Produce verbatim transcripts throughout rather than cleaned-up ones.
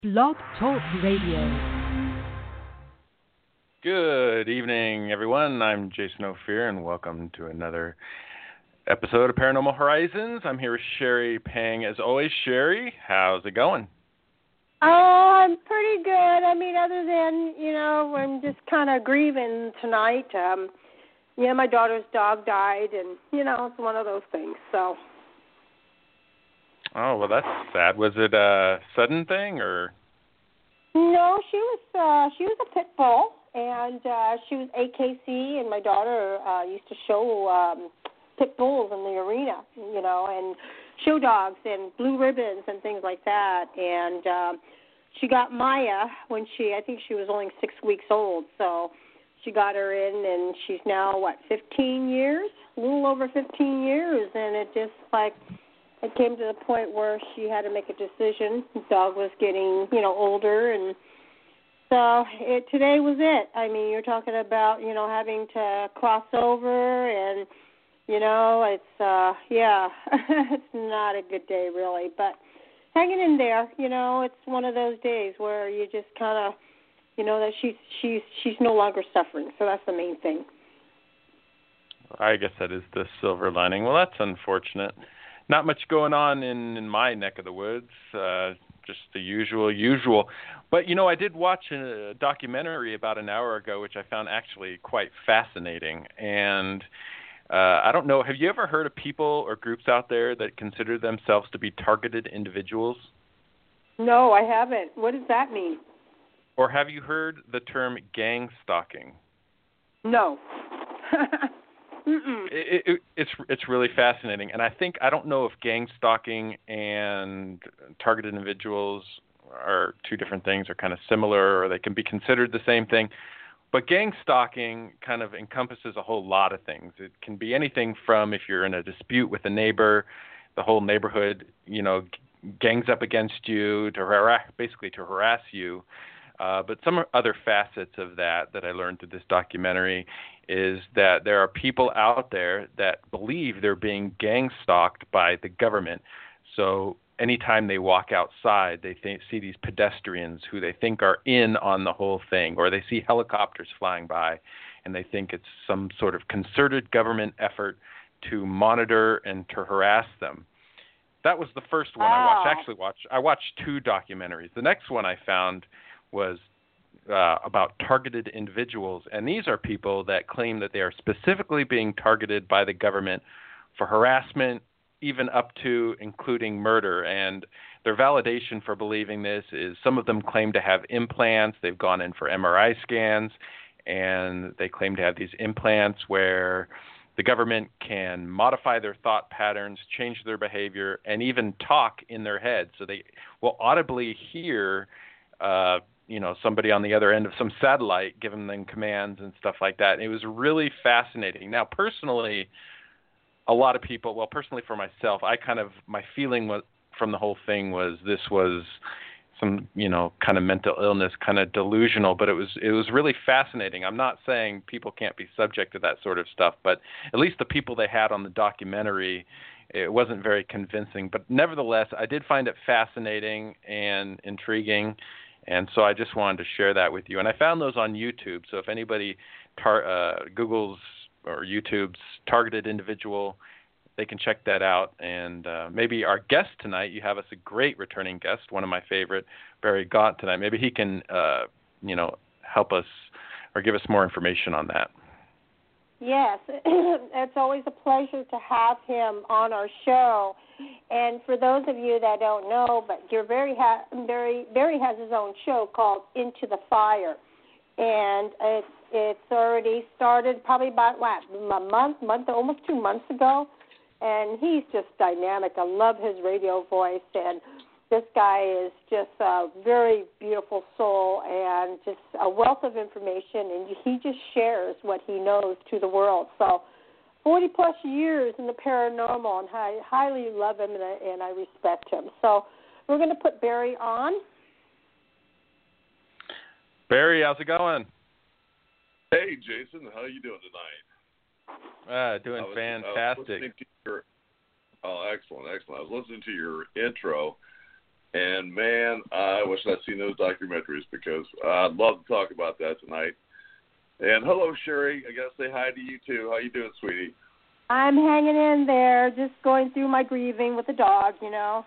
Blog Talk Radio. Good evening, everyone. I'm Jason Ophir, and welcome to another episode of Paranormal Horizons. I'm here with Sherry Pang. As always, Sherry, how's it going? Oh, I'm pretty good. I mean, other than, you know, I'm just kind of grieving tonight. Um, yeah, my daughter's dog died, and, you know, it's one of those things, so. Oh, well, that's sad. Was it a sudden thing, or? No, she was uh, she was a pit bull, and uh, she was A K C, and my daughter uh, used to show um, pit bulls in the arena, you know, and show dogs and blue ribbons and things like that. And um, she got Maya when she, I think she was only six weeks old, so she got her in, and she's now, what, fifteen years? A little over fifteen years, and it just, like, it came to the point where she had to make a decision. The dog was getting, you know, older, and so it, today was it. I mean, you're talking about, you know, having to cross over, and, you know, it's, uh, yeah, it's not a good day, really, but hanging in there, you know, it's one of those days where you just kind of, you know, that she's, she's, she's no longer suffering, so that's the main thing. I guess that is the silver lining. Well, that's unfortunate. Not much going on in, in my neck of the woods, uh, just the usual, usual. But, you know, I did watch a documentary about an hour ago, which I found actually quite fascinating. And uh, I don't know, have you ever heard of people or groups out there that consider themselves to be targeted individuals? No, I haven't. What does that mean? Or have you heard the term gang stalking? No. Mm-mm. It, it, it's it's really fascinating, and I think I don't know if gang stalking and targeted individuals are two different things, or kind of similar, or they can be considered the same thing. But gang stalking kind of encompasses a whole lot of things. It can be anything from, if you're in a dispute with a neighbor, the whole neighborhood, you know, gangs up against you to harass, basically to harass you. Uh, but some other facets of that that I learned through this documentary is that there are people out there that believe they're being gang stalked by the government. So anytime they walk outside, they think, see these pedestrians who they think are in on the whole thing, or they see helicopters flying by, and they think it's some sort of concerted government effort to monitor and to harass them. That was the first one I watched. Actually, watched I watched two documentaries. The next one I found was uh, about targeted individuals, and these are people that claim that they are specifically being targeted by the government for harassment, even up to including murder. And their validation for believing this is some of them claim to have implants. They've gone in for M R I scans, and they claim to have these implants where the government can modify their thought patterns, change their behavior, and even talk in their head. So they will audibly hear uh, you know, somebody on the other end of some satellite giving them commands and stuff like that. And it was really fascinating. Now, personally, a lot of people, well, personally for myself, I kind of, my feeling was from the whole thing was this was some, you know, kind of mental illness, kind of delusional, but it was, it was really fascinating. I'm not saying people can't be subject to that sort of stuff, but at least the people they had on the documentary, it wasn't very convincing. But nevertheless, I did find it fascinating and intriguing. And so I just wanted to share that with you. And I found those on YouTube. So if anybody tar- uh, Googles or YouTube's targeted individual, they can check that out. And uh, maybe our guest tonight, you have us a great returning guest, one of my favorite, Barry Gaunt tonight. Maybe he can, uh, you know, help us or give us more information on that. Yes, it's always a pleasure to have him on our show. And for those of you that don't know, but you're very ha- Barry Barry has his own show called Into the Fire, and it's it's already started probably about what a month, month almost two months ago, and he's just dynamic. I love his radio voice, and this guy is just a very beautiful soul and just a wealth of information, and he just shares what he knows to the world. So forty-plus years in the paranormal, and I highly love him, and I, and I respect him. So we're going to put Barry on. Barry, how's it going? Hey, Jason, how are you doing tonight? Uh, doing I was, fantastic. I was your, oh, excellent, excellent. I was listening to your intro, And, man, I wish I'd seen those documentaries because I'd love to talk about that tonight. And hello, Sherry. I got to say hi to you, too. How you doing, sweetie? I'm hanging in there, just going through my grieving with the dog, you know.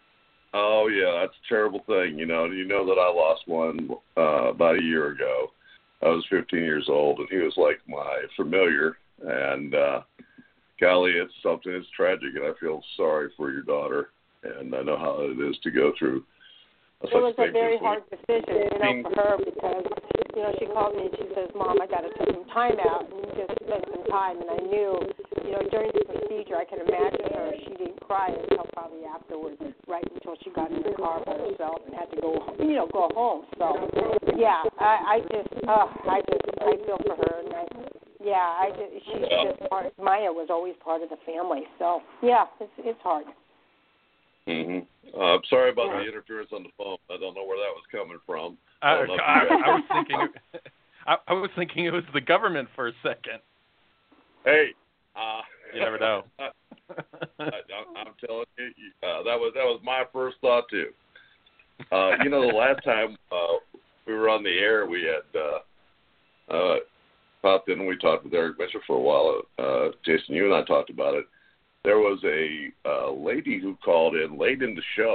Oh, yeah, that's a terrible thing, you know. You know that I lost one uh, about a year ago. I was fifteen years old, and he was like my familiar. And, uh, golly, it's something, it's tragic, and I feel sorry for your daughter. And I know how it is to go through a It was such a very thing. hard decision, you know, for her because, you know, she called me and she says, Mom, I got to take some time out and just spend some time. And I knew, you know, during the procedure, I can imagine her, she didn't cry until probably afterwards, right until she got in the car by herself and had to go, you know, go home. So, yeah, I, I just, uh, I just, I feel for her. And I, yeah, I just, she's just part, Maya was always part of the family. So, yeah, it's, it's hard. Mm-hmm. Uh, I'm sorry about the interference on the phone. I don't know where that was coming from. I, I, I, I was thinking, I, I was thinking it was the government for a second. Hey, uh, you never know. I, I, I'm telling you, uh, that was that was my first thought too. Uh, you know, the last time uh, we were on the air, we had uh, uh, popped in and we talked with Eric Mitchell for a while. Uh, Jason, you and I talked about it. There was a uh, lady who called in late in the show,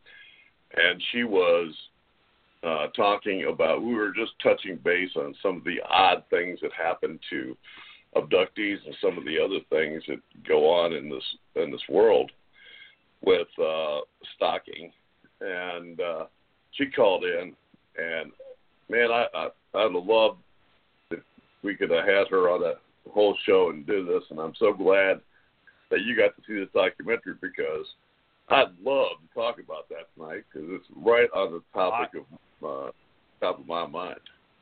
and she was uh, talking about, we were just touching base on some of the odd things that happen to abductees and some of the other things that go on in this in this world with uh, stalking. And uh, she called in, and, man, I, I, I'd have loved if we could have had her on a whole show and do this, and I'm so glad that you got to see this documentary because I'd love to talk about that tonight because it's right on the topic of uh, top of my mind.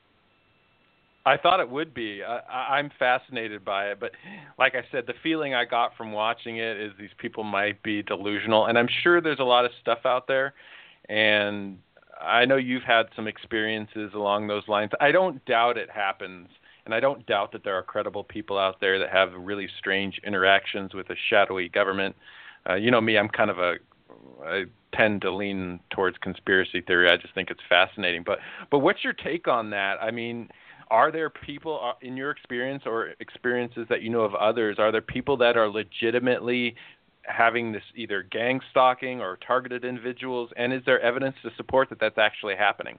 I thought it would be. I, I'm fascinated by it, but like I said, the feeling I got from watching it is these people might be delusional, and I'm sure there's a lot of stuff out there, and I know you've had some experiences along those lines. I don't doubt it happens. And I don't doubt that there are credible people out there that have really strange interactions with a shadowy government. Uh, you know me, I'm kind of a, I tend to lean towards conspiracy theory. I just think it's fascinating. But but what's your take on that? I mean, are there people in your experience or experiences that you know of others, are there people that are legitimately having this either gang stalking or targeted individuals? And is there evidence to support that that's actually happening?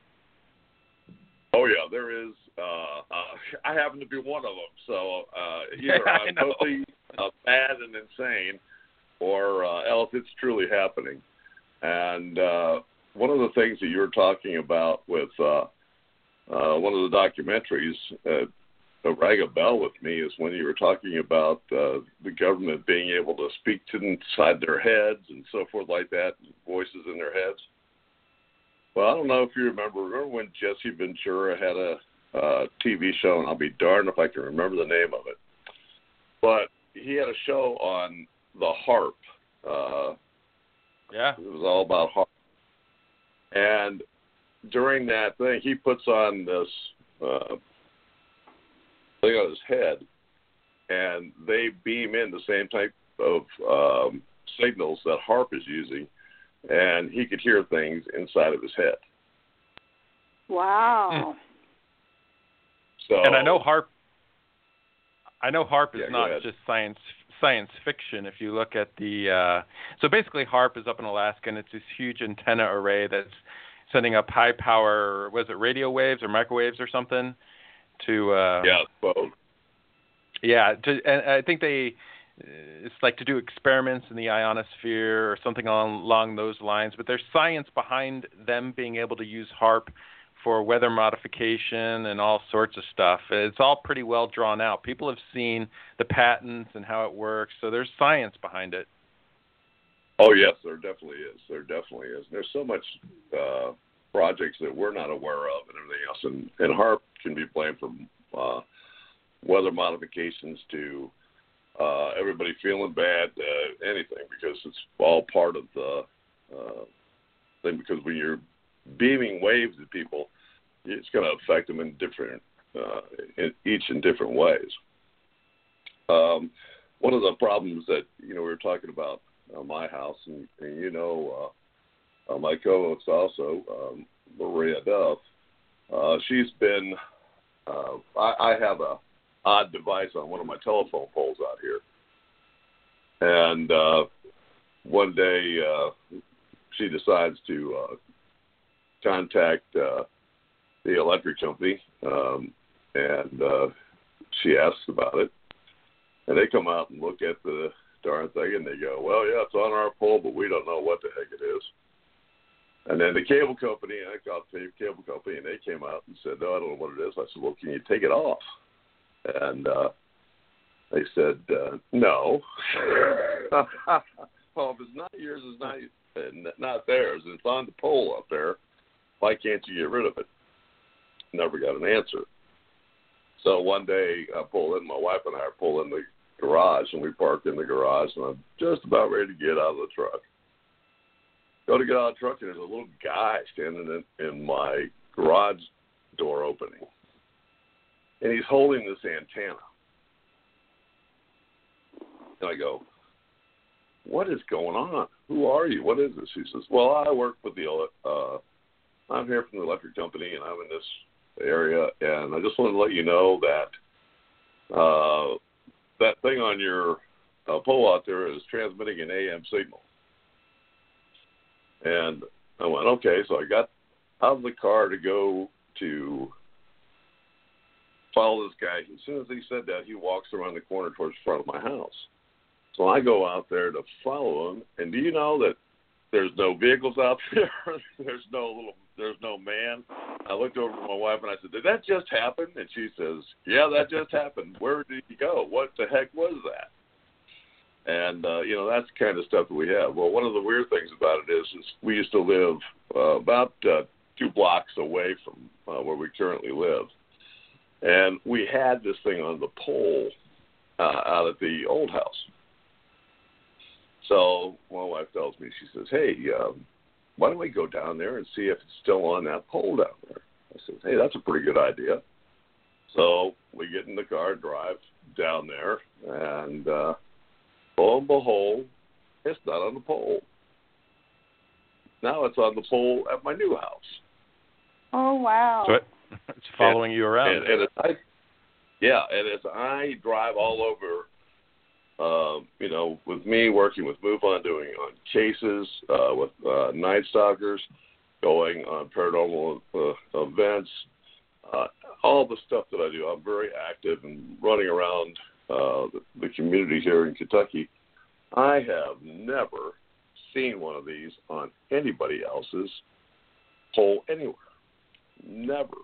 Oh, yeah, there is. Uh, uh, I happen to be one of them. So uh, either I'm totally uh, mad and insane or uh, else it's truly happening. And uh, one of the things that you were talking about with uh, uh, one of the documentaries uh, that rang a bell with me is when you were talking about uh, the government being able to speak to inside their heads and so forth like that, voices in their heads. Well, I don't know if you remember. Remember when Jesse Ventura had a uh, T V show, and I'll be darned if I can remember the name of it. But he had a show on the harp. Uh, yeah. It was all about harp. And during that thing, he puts on this uh, thing on his head, and they beam in the same type of um, signals that harp is using, and he could hear things inside of his head. Wow. So, and I know harp. I know harp is yeah, not just science science fiction. If you look at the, uh, so basically harp is up in Alaska, and it's this huge antenna array that's sending up high power. Was it radio waves or microwaves or something? To uh, yeah, both. Yeah, to, and I think they. It's like to do experiments in the ionosphere or something along, along those lines. But there's science behind them being able to use HAARP for weather modification and all sorts of stuff. It's all pretty well drawn out. People have seen the patents and how it works, so there's science behind it. Oh, yes, there definitely is. There definitely is. There's so much uh, projects that we're not aware of and everything else. And, and HAARP can be blamed for uh, weather modifications to Uh, everybody feeling bad, uh, anything, because it's all part of the uh, thing. Because when you're beaming waves at people, it's going to affect them in different, uh, in each in different ways. Um, one of the problems that you know we were talking about uh, my house, and, and you know, uh, uh, my co-host also, um, Maria Duff, uh, she's been, uh, I, I have a odd device on one of my telephone poles out here. And uh, one day uh, she decides to uh, contact uh, the electric company, um, and uh, she asks about it. And they come out and look at the darn thing, and they go, well, yeah, it's on our pole, but we don't know what the heck it is. And then the cable company, I called the cable company, and they came out and said, no, I don't know what it is. I said, well, can you take it off? And uh, they said, uh, no. Well, if it's not yours, it's not, not theirs. It's on the pole up there. Why can't you get rid of it? Never got an answer. So one day I pull in, my wife and I pull in the garage, and we park in the garage, and I'm just about ready to get out of the truck. Go to get out of the truck, and there's a little guy standing in, in my garage door opening. And he's holding this antenna. And I go, what is going on? Who are you? What is this? He says, well, I work with the, uh, I'm here from the electric company, and I'm in this area, and I just wanted to let you know that uh, that thing on your uh, pole out there is transmitting an A M signal. And I went, okay, so I got out of the car to go to follow this guy. As soon as he said that, he walks around the corner towards the front of my house. So I go out there to follow him, and do you know that there's no vehicles out there? There's no little, there's no man. I looked over at my wife and I said, did that just happen? And she says, yeah, that just happened. Where did he go? What the heck was that? And, uh, you know, that's the kind of stuff that we have. Well, one of the weird things about it is, is we used to live uh, about uh, two blocks away from uh, where we currently live. And we had this thing on the pole uh, out at the old house. So my wife tells me, she says, hey, um, why don't we go down there and see if it's still on that pole down there? I said, hey, that's a pretty good idea. So we get in the car, drive down there, and uh, lo and behold, it's not on the pole. Now it's on the pole at my new house. Oh, wow. So it, it's following and, you around. And, and as I, yeah, and as I drive all over, Uh, you know, with me working with MoveOn, doing on cases, uh, with uh, Night Stalkers, going on paranormal uh, events, uh, all the stuff that I do, I'm very active and running around uh, the, the community here in Kentucky. I have never seen one of these on anybody else's pole anywhere. Never.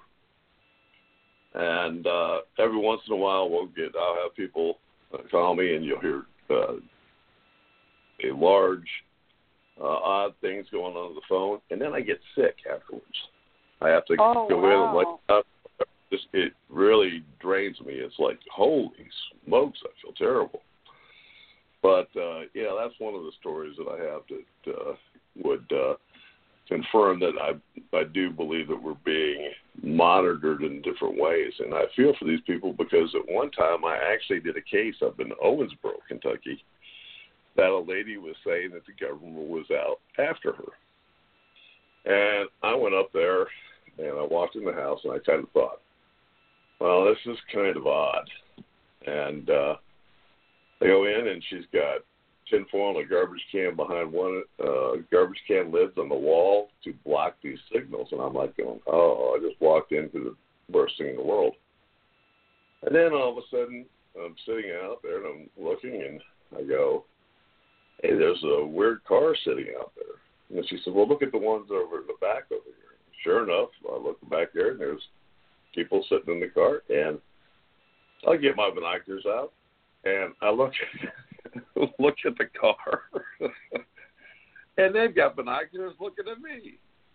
And uh, every once in a while, we'll get, I'll have people Uh, call me, and you'll hear uh, a large, uh, odd things going on the phone, and then I get sick afterwards. I have to oh, go wow. in and like, uh, just, it really drains me. It's like, holy smokes, I feel terrible. But uh, yeah, that's one of the stories that I have that uh, would uh, confirm that I I do believe that we're being monitored in different ways. And I feel for these people because at one time I actually did a case up in Owensboro, Kentucky, that a lady was saying that the government was out after her. And I went up there and I walked in the house and I kind of thought, well, this is kind of odd. And uh, I go in and she's got tinfoil and a garbage can behind one uh, garbage can lids on the wall to block these signals. And I'm like going, oh, I just walked into the worst thing in the world. And then all of a sudden, I'm sitting out there and I'm looking and I go, hey, there's a weird car sitting out there. And she said, well, look at the ones over in the back over here. Sure enough, I look back there and there's people sitting in the car. And I get my binoculars out and I look look at the car, and they've got binoculars looking at me.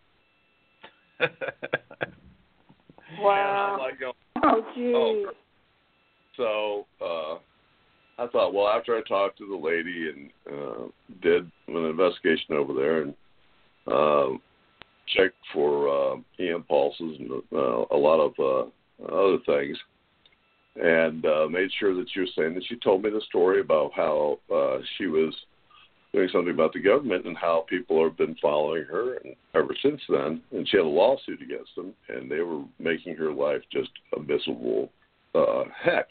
Wow. And I'm like, going, oh, geez. oh. So uh, I thought, well, after I talked to the lady and uh, did an investigation over there and uh, checked for uh, E M pulses and uh, a lot of uh, other things, and uh, made sure that she was saying that she told me the story about how uh, she was doing something about the government and how people have been following her and ever since then. And she had a lawsuit against them, and they were making her life just a miserable uh, heck.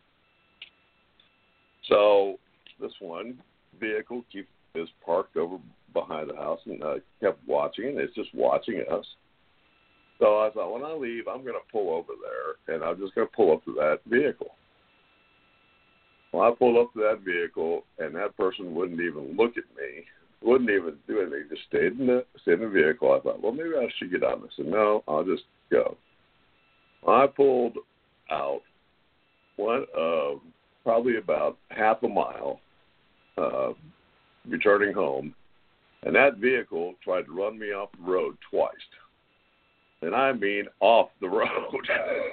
So this one vehicle keep, is parked over behind the house, and I kept watching it. It's just watching us. So I thought, when I leave, I'm going to pull over there, and I'm just going to pull up to that vehicle. Well, I pulled up to that vehicle, and that person wouldn't even look at me, wouldn't even do anything, just stayed in the, stayed in the vehicle. I thought, well, maybe I should get out. And I said, no, I'll just go. I pulled out one, uh, probably about half a mile, uh, returning home, and that vehicle tried to run me off the road twice. And I mean off the road.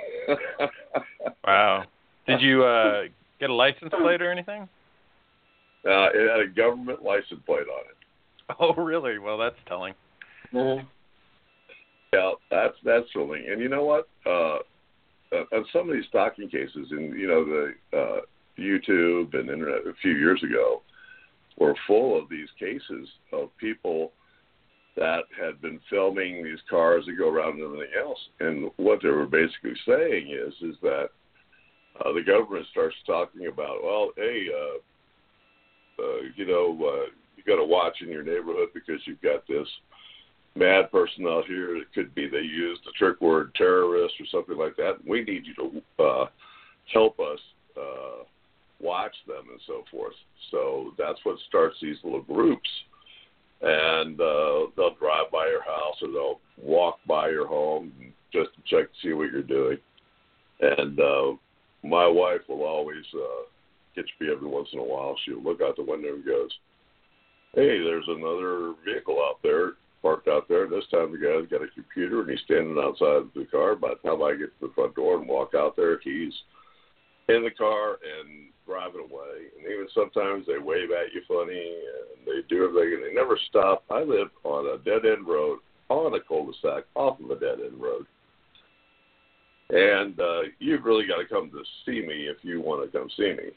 Wow. Did you uh, get a license plate or anything? Uh, it had a government license plate on it. Oh, really? Well, that's telling. Mm-hmm. Yeah, that's that's thrilling. And you know what? Uh, on some of these stalking cases, in you know the uh, YouTube and internet a few years ago, were full of these cases of people that had been filming these cars that go around and everything else. And what they were basically saying is, is that uh, the government starts talking about, well, hey, uh, uh, you know, uh, you got to watch in your neighborhood because you've got this mad person out here. It could be they used the trick word terrorist or something like that. We need you to uh, help us uh, watch them and so forth. So that's what starts these little groups. And uh, they'll drive by your house or they'll walk by your home just to check to see what you're doing. And uh, my wife will always uh, catch me every once in a while. She'll look out the window and goes, hey, there's another vehicle out there, parked out there. This time the guy's got a computer and he's standing outside of the car. By the time I get to the front door and walk out there, he's in the car and driving away. And even sometimes they wave at you funny and they do everything and they never stop. I live on a dead-end road, on a cul-de-sac, off of a dead-end road. And uh, you've really got to come to see me if you want to come see me.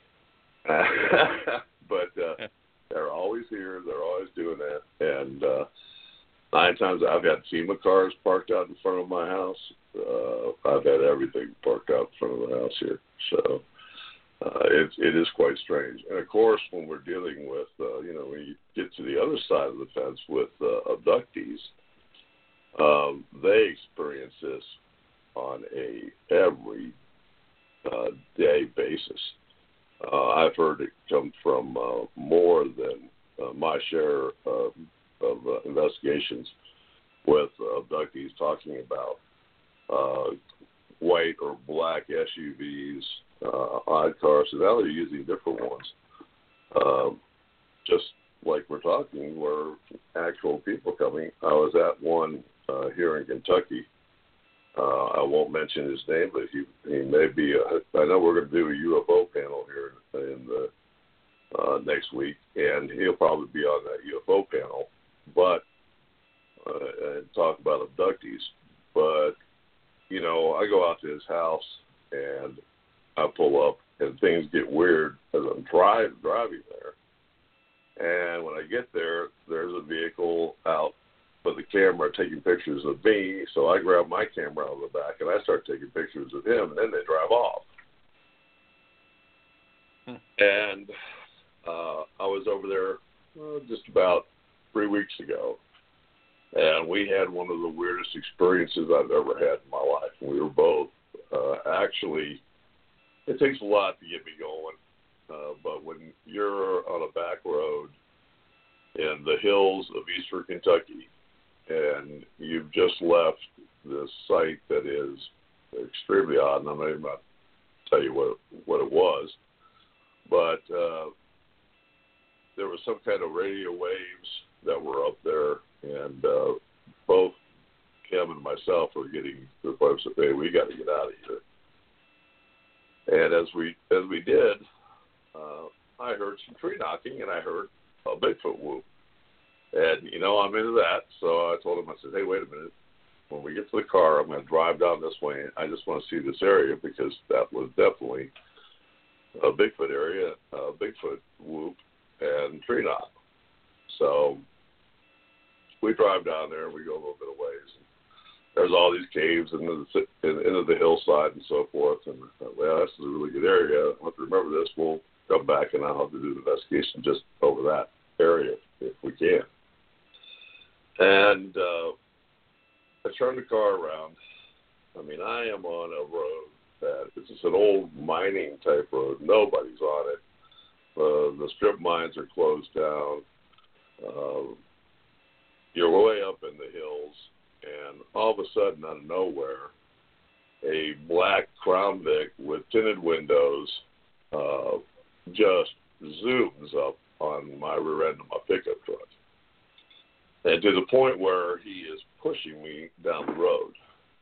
but uh, they're always here. They're always doing that. And uh, nine times I've had FEMA cars parked out in front of my house. Uh, I've had everything parked out in front of the house here. So uh, it, it is quite strange. And, of course, when we're dealing with, uh, you know, when you get to the other side of the fence with uh, abductees, um, they experience this on a every uh, day basis. Uh, I've heard it come from uh, more than uh, my share of, of uh, investigations with uh, abductees talking about uh, white or black S U Vs, uh, odd cars. So now they're using different ones. Uh, just like we're talking, where actual people coming. I was at one uh, here in Kentucky. Uh, I won't mention his name, but he he may be. A, I know we're going to do a U F O panel here in the uh, next week, and he'll probably be on that U F O panel, but uh, and talk about abductees. But you know, I go out to his house and I pull up, and things get weird as I'm drive, driving there. And when I get there, there's a vehicle out with the camera taking pictures of me, so I grab my camera out of the back and I start taking pictures of him, and then they drive off. Hmm. And uh, I was over there uh, just about three weeks ago, and we had one of the weirdest experiences I've ever had in my life. We were both uh, actually, it takes a lot to get me going, uh, but when you're on a back road in the hills of eastern Kentucky, and you've just left this site that is extremely odd, and I'm not even about to tell you what, what it was, but uh, there was some kind of radio waves that were up there, and uh, both Kim and myself were getting to the point that, hey, we got to get out of here. And as we as we did, uh, I heard some tree knocking, and I heard a Bigfoot whoop. And, you know, I'm into that, so I told him, I said, hey, wait a minute. When we get to the car, I'm going to drive down this way. I just want to see this area because that was definitely a Bigfoot area, a Bigfoot whoop, and tree knock. So we drive down there and we go a little bit of ways. And there's all these caves into the, into the hillside and so forth. And I thought, well, this is a really good area. I'll have to remember this. We'll come back and I'll have to do the investigation just over that area if we can. And uh, I turned the car around. I mean, I am on a road that it's just an old mining type road. Nobody's on it. Uh, the strip mines are closed down. Uh, you're way up in the hills, and all of a sudden, out of nowhere, a black Crown Vic with tinted windows uh, just zooms up on my rear end of my pickup truck. And to the point where he is pushing me down the road.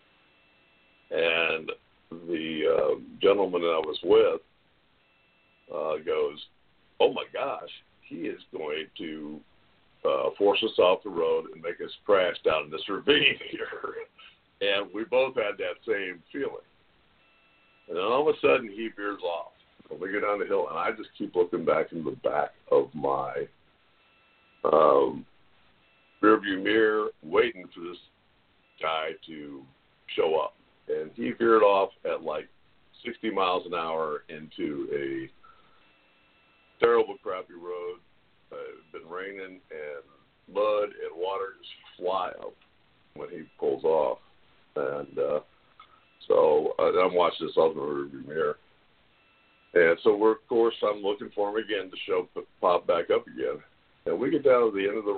And the uh, gentleman that I was with uh, goes, oh my gosh, he is going to uh, force us off the road and make us crash down in this ravine here. And we both had that same feeling. And then all of a sudden he veers off. And we go down the hill, and I just keep looking back in the back of my um, rearview mirror, waiting for this guy to show up. And he veered off at like sixty miles an hour into a terrible, crappy road. Uh, it had been raining, and mud and water just fly up when he pulls off. And uh, so uh, I'm watching this off the rearview mirror. And so, we're, of course, I'm looking for him again to show pop back up again. And we get down to the end of the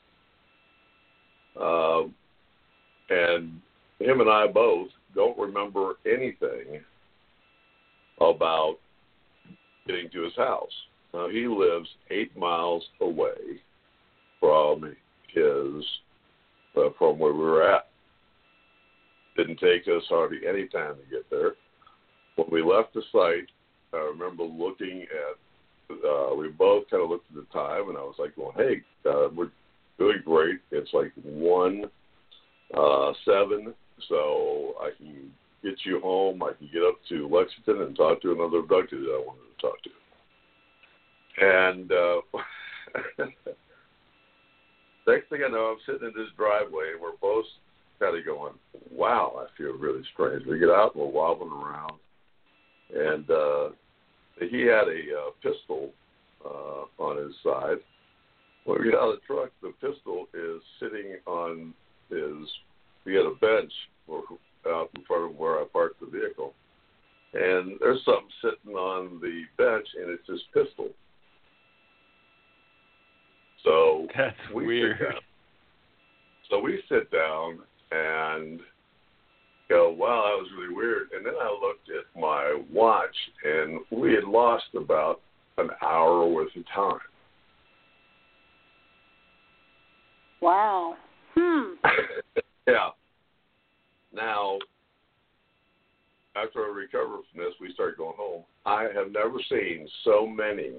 road. Um, and him and I both don't remember anything about getting to his house. Now, he lives eight miles away from his, uh, from where we were at. Didn't take us hardly any time to get there. When we left the site, I remember looking at, uh, we both kind of looked at the time, and I was like, well, hey, uh, we're doing great. It's like one uh, seven, so I can get you home. I can get up to Lexington and talk to another abductee that I wanted to talk to. And uh, next thing I know, I'm sitting in this driveway, and we're both kind of going, wow, I feel really strange. We get out, and we're wobbling around, and uh, he had a uh, pistol uh, on his side. When we get out of the truck, the pistol is sitting on his, he had a bench out in front of where I parked the vehicle. And there's something sitting on the bench, and it's his pistol. So that's we weird. Sit down. So we sit down and go, wow, that was really weird. And then I looked at my watch, and we had lost about an hour worth of time. Wow. Hmm. Yeah. Now, after I recovered from this, we started going home. I have never seen so many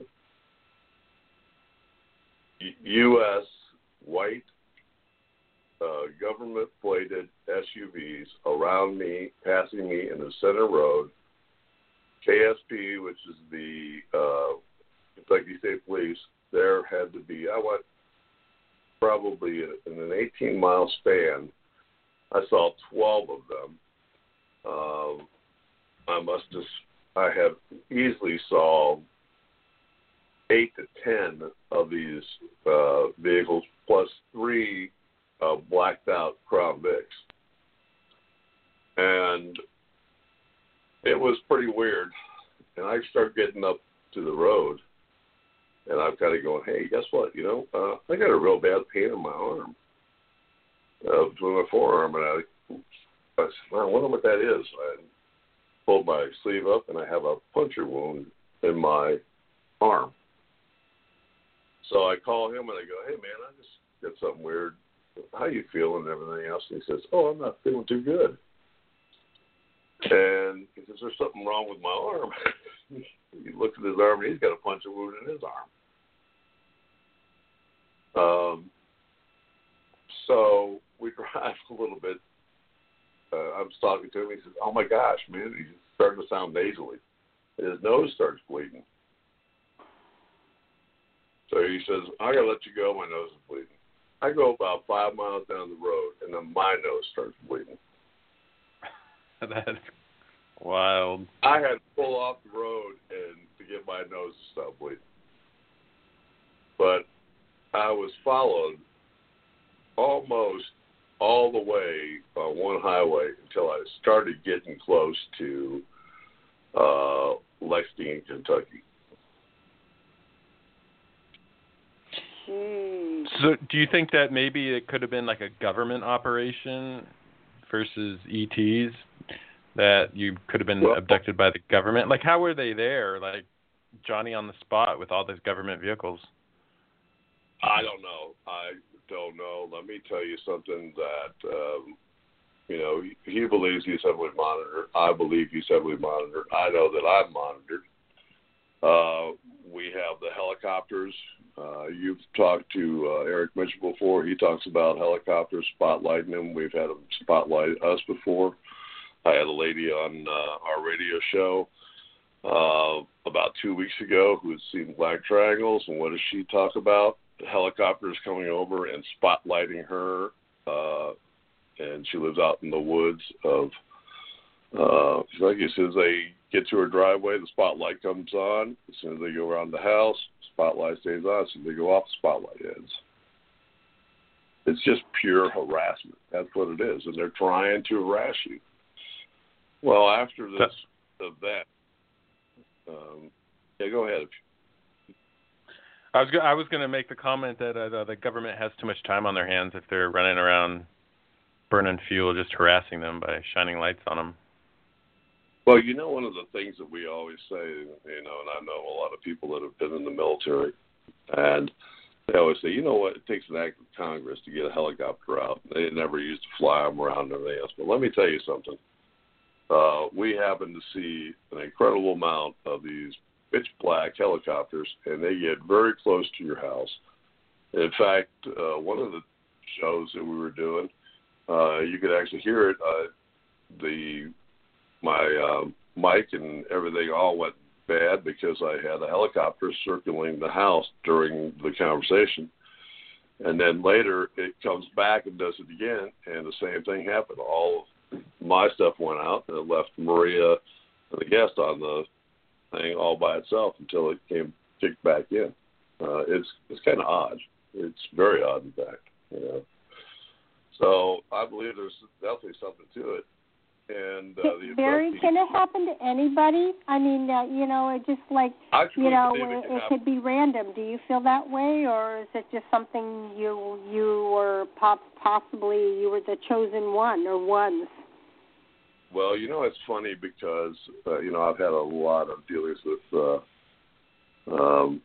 U S white uh, government-plated S U Vs around me, passing me in the center road. K S P, which is the uh, Kentucky State Police, there had to be, I went probably in an eighteen-mile span, I saw twelve of them. Um, I must have, I have easily saw eight to ten of these uh, vehicles, plus three uh, blacked-out Crown Vics. And it was pretty weird. And I start getting up to the road, and I'm kind of going, hey, guess what? You know, uh, I got a real bad pain in my arm, uh, between my forearm, and I, I said, I wonder what that is. I pulled my sleeve up, and I have a puncture wound in my arm. So I call him, and I go, hey, man, I just got something weird. How you feeling and everything else? And he says, oh, I'm not feeling too good. And he says, there's something wrong with my arm. He looks at his arm, and he's got a puncture wound in his arm. Um, so we drive a little bit. Uh, I was talking to him. He says, oh, my gosh, man. He's starting to sound nasally. And his nose starts bleeding. So he says, I got to let you go. My nose is bleeding. I go about five miles down the road, and then my nose starts bleeding. That's wild. I had to pull off the road and to get my nose to stop bleeding. But I was followed almost all the way on one highway until I started getting close to uh, Lexington, Kentucky. So do you think that maybe it could have been like a government operation versus E Ts, that you could have been well, abducted by the government? Like, how were they there? Like, Johnny on the spot with all these government vehicles? I don't know. I don't know. Let me tell you something that, um, you know, he believes he's heavily monitored. I believe he's heavily monitored. I know that I'm monitored. Uh, we have the helicopters. Uh, you've talked to uh, Eric Mitchell before. He talks about helicopters spotlighting them. We've had them spotlight us before. I had a lady on uh, our radio show uh, about two weeks ago who had seen black triangles. And what does she talk about? The helicopters coming over and spotlighting her. Uh, and she lives out in the woods of, uh, like as soon as they get to her driveway, the spotlight comes on. As soon as they go around the house, spotlight stays on. As soon as they go off, the spotlight ends. It's just pure harassment. That's what it is. And they're trying to harass you. Well, after this event, um, yeah, go ahead. I was go- I was going to make the comment that uh, the government has too much time on their hands if they're running around burning fuel, just harassing them by shining lights on them. Well, you know, one of the things that we always say, you know, and I know a lot of people that have been in the military, and they always say, you know what, it takes an act of Congress to get a helicopter out. They never used to fly them around and everything else. But let me tell you something. Uh, we happen to see an incredible amount of these pitch black helicopters, and they get very close to your house. In fact, uh, one of the shows that we were doing, uh, you could actually hear it. Uh, the my uh, mic and everything all went bad because I had a helicopter circling the house during the conversation. And then later it comes back and does it again, and the same thing happened. All of my stuff went out, and it left Maria and the guest on the thing all by itself until it came kicked back in. Uh, it's it's kind of odd. It's very odd, in fact. You know. So I believe there's definitely something to it. And uh, the Barry, can it happen to anybody? I mean, uh, you know, it just like, you know, it, it could be random. Do you feel that way, or is it just something you you were pop, possibly you were the chosen one or ones? Well, you know, it's funny because uh, you know, I've had a lot of dealings with uh, um,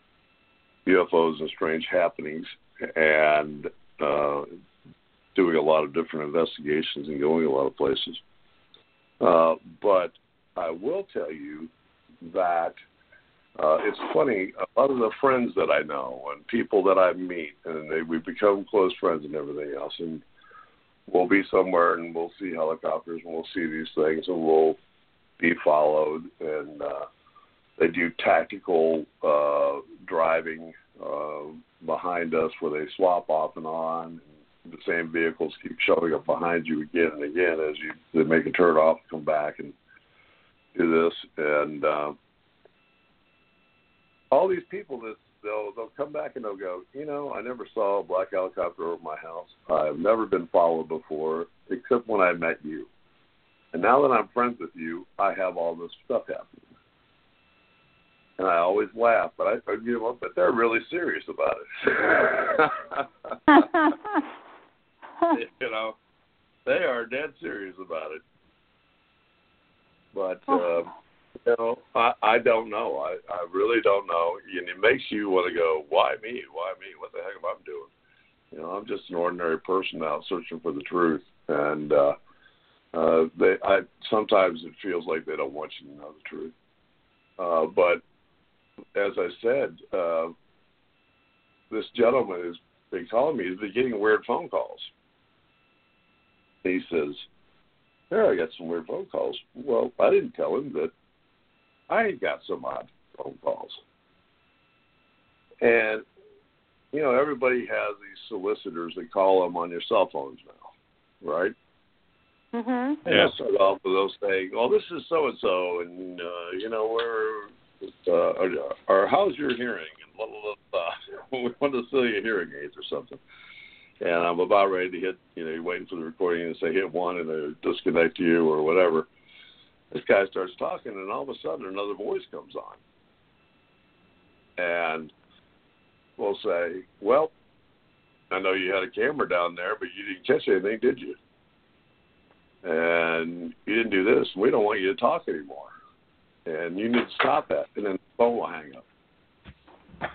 U F Os and strange happenings, and uh, doing a lot of different investigations and going a lot of places. Uh, but I will tell you that uh, it's funny, a lot of the friends that I know and people that I meet, and they, we become close friends and everything else, and we'll be somewhere and we'll see helicopters and we'll see these things and we'll be followed, and uh, they do tactical uh, driving uh, behind us where they swap off and on. The same vehicles keep showing up behind you again and again as you they make a turn off, come back and do this, and uh, all these people that they'll they'll come back and they'll go, you know, I never saw a black helicopter over my house. I've never been followed before, except when I met you, and now that I'm friends with you, I have all this stuff happening. And I always laugh, but I, you know, but they're really serious about it. You know, they are dead serious about it. But, uh, you know, I, I don't know. I, I really don't know. And it makes you want to go, why me? Why me? What the heck am I doing? You know, I'm just an ordinary person out searching for the truth. And uh, uh, they, I sometimes it feels like they don't want you to know the truth. Uh, but as I said, uh, this gentleman has been calling me. He's been getting weird phone calls. He says, "Here, I got some weird phone calls." Well, I didn't tell him that I got some odd phone calls. And, you know, everybody has these solicitors that call them on your cell phones now, right? Mm-hmm. And Yeah. they start off with those saying, "Oh, this is so and so, and uh, you know, we're, uh, or, or how's your hearing?" And blah blah blah. We want to sell you hearing aids or something. And I'm about ready to hit, you know, you're waiting for the recording and say hit one and they disconnect you or whatever. This guy starts talking, and all of a sudden another voice comes on, and we'll say, "Well, I know you had a camera down there, but you didn't catch anything, did you? And you didn't do this. We don't want you to talk anymore. And you need to stop that." And then the phone will hang up.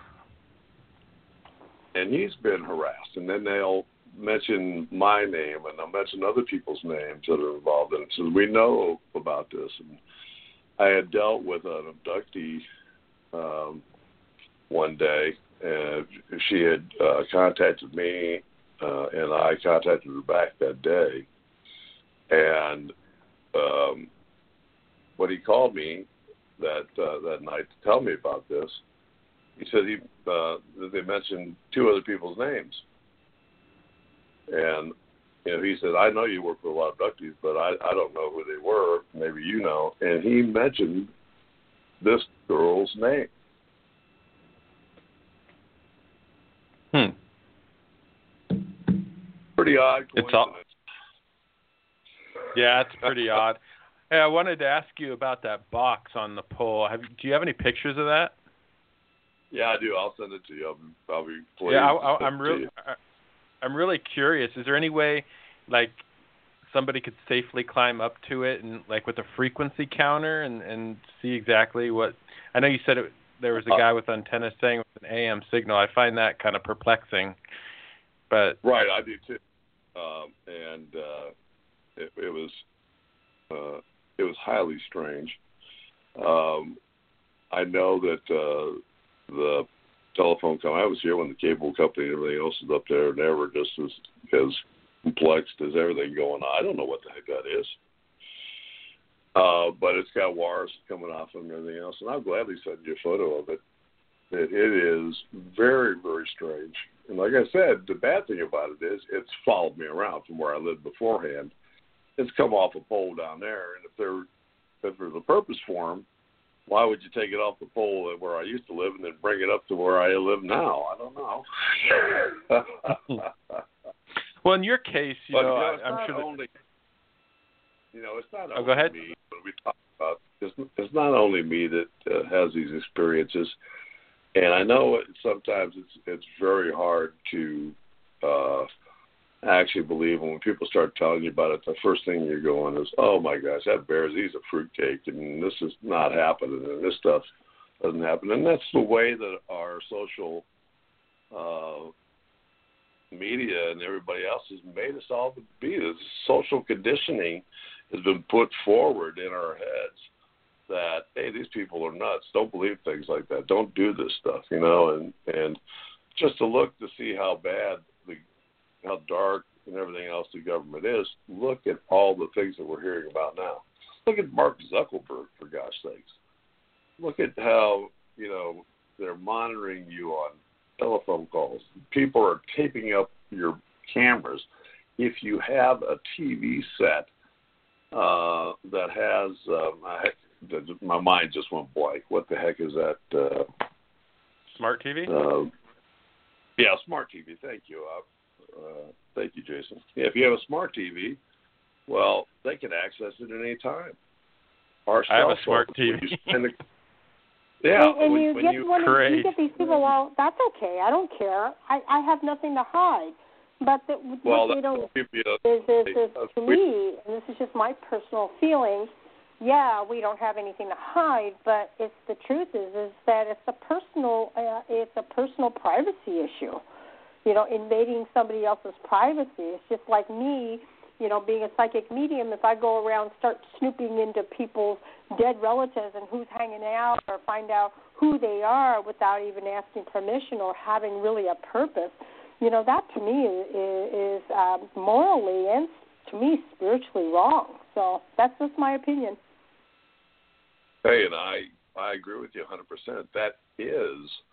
And he's been harassed. And then they'll mention my name, and they'll mention other people's names that are involved in it. So we know about this. And I had dealt with an abductee um, one day, and she had uh, contacted me, uh, and I contacted her back that day. And um, when he called me that uh, that night to tell me about this, he said he uh, they mentioned two other people's names, and you know he said, "I know you work with a lot of abductees, but I, I don't know who they were. Maybe you know." And he mentioned this girl's name. Hmm. Pretty odd It's all- coincidence. Yeah, it's pretty odd. Hey, I wanted to ask you about that box on the pole. Have, do you have any pictures of that? Yeah, I do. I'll send it to you. I'll be, I'll be pleased Yeah, I, to I, send I'm it to really, you. I'm really curious. Is there any way, like, somebody could safely climb up to it and, like, with a frequency counter and, and see exactly what? I know you said it, there was a guy with antennas saying it was an A M signal. I find that kind of perplexing, but Right, I do too. Um, and uh, it, it was uh, it was highly strange. Um, I know that uh, the telephone company, I was here when the cable company and everything else was up there, and they were just as, as complexed as everything going on. I don't know what the heck that is. Uh, but it's got wires coming off and everything else, and I'll gladly send you a photo of it. It, it is very, very strange. And like I said, the bad thing about it is it's followed me around from where I lived beforehand. It's come off a pole down there, and if there if there's a purpose for them, why would you take it off the pole where I used to live and then bring it up to where I live now? I don't know. well, in your case, you but, know, you know I, it's I'm not sure that. only, you know, it's not Oh, only go ahead. me. When we talk about it's, it's not only me that uh, has these experiences, and I know it, sometimes it's it's very hard to uh, actually believe. And when people start telling you about it, the first thing you're going is, "Oh my gosh, that bears he's a fruitcake, and this is not happening, and this stuff doesn't happen." And that's the way that our social uh, media and everybody else has made us all to be. This social conditioning has been put forward in our heads that, hey, these people are nuts. Don't believe things like that. Don't do this stuff, you know. And and just to look to see how bad, the, how dark and everything else the government is, look at all the things that we're hearing about now. Look at Mark Zuckerberg, for gosh sakes. Look at how, you know, they're monitoring you on telephone calls. People are taping up your cameras. If you have a T V set uh, that has, um, I, my mind just went blank. What the heck is that? Uh, Smart T V? Uh, yeah, smart T V. Thank you. Uh, uh, thank you, Jason. Yeah, if you have a smart T V, well, they can access it at any time. Our I have a cell smart phones, T V. when you spend a- yeah, and, and when, you when get you one, Great. you get these people out. That's okay. I don't care. I, I have nothing to hide. But the, well, what they don't you know, is, is, is uh, to we- me, and this is just my personal feeling. Yeah, we don't have anything to hide, but it's the truth is is that it's a personal uh, it's a personal privacy issue. You know, invading somebody else's privacy. It's just like me, you know, being a psychic medium. If I go around start snooping into people's dead relatives and who's hanging out, or find out who they are without even asking permission or having really a purpose, you know, that to me is, is um, morally and to me spiritually wrong. So that's just my opinion. Hey, and I, I agree with you one hundred percent. That is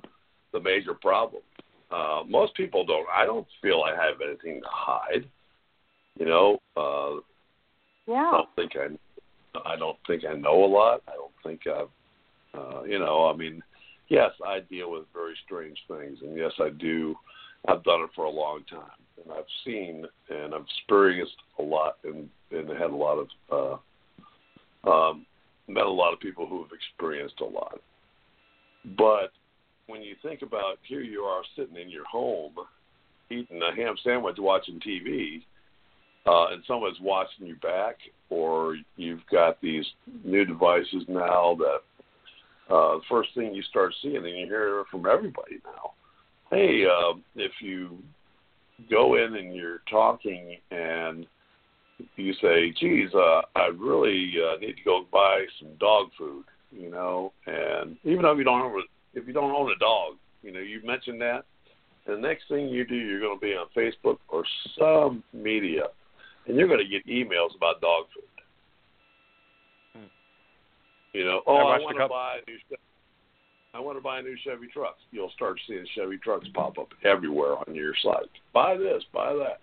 the major problem. Uh, most people don't. I don't feel I have anything to hide. You know, uh, Yeah. I don't think I, I don't think I know a lot. I don't think I've, uh, you know, I mean, yes, I deal with very strange things, and yes, I do. I've done it for a long time, and I've seen and I've experienced a lot, and, and had a lot of, uh, um, met a lot of people who have experienced a lot. But when you think about, here you are sitting in your home, eating a ham sandwich, watching T V, uh, and someone's watching you back, or you've got these new devices now that uh, the first thing you start seeing, and you hear from everybody now, hey, uh, if you go in and you're talking and you say, geez, uh, I really uh, need to go buy some dog food, you know, and even though you don't own, if you don't own a dog, you know, you mentioned that, and the next thing you do, you're going to be on Facebook or some media, and you're going to get emails about dog food. Hmm. You know, oh, I, I want to buy a new Chevy. I want to buy a new Chevy truck. You'll start seeing Chevy trucks pop up everywhere on your site. Buy this, buy that.